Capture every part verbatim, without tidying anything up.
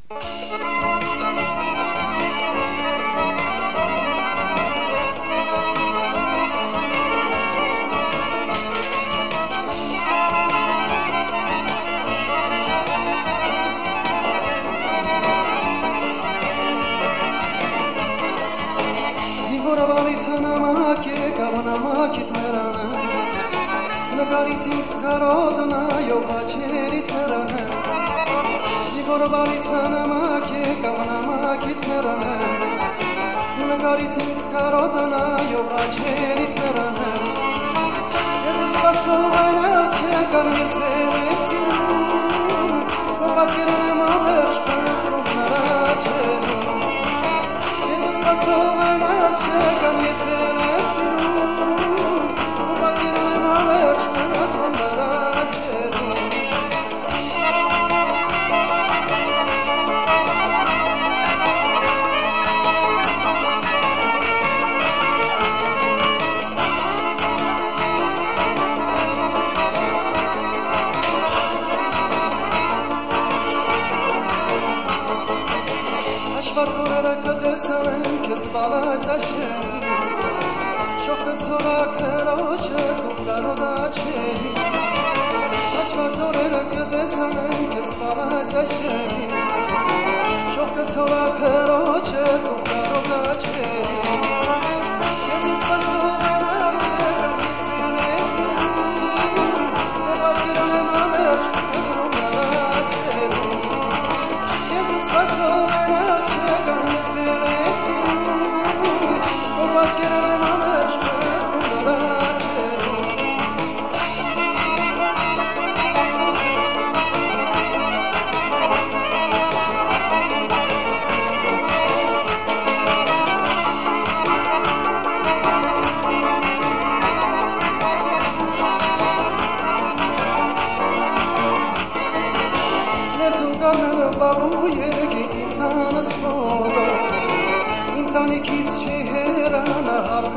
Նկարիցինց կարոտնա յողաչերիտ մերանը Զիվորովալից անամակ եկավ նամակիտ մերանը Նկարիցինց կարոտնա յողաչերիտ մերանը Ես սպասով այնաչ եկան ես երեցին Կովատկերն եմ ավերջ պրտրում նրաչերում Ես սպասով այնաչ եկան ես երեցին Կովատկերն եմ ավերջ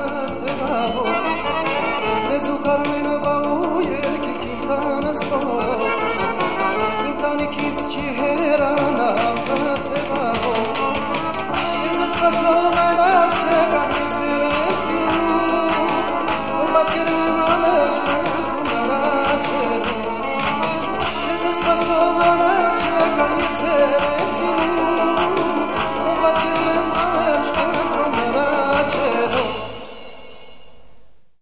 Carmen, Babu, Yerki, Quintana, Sport.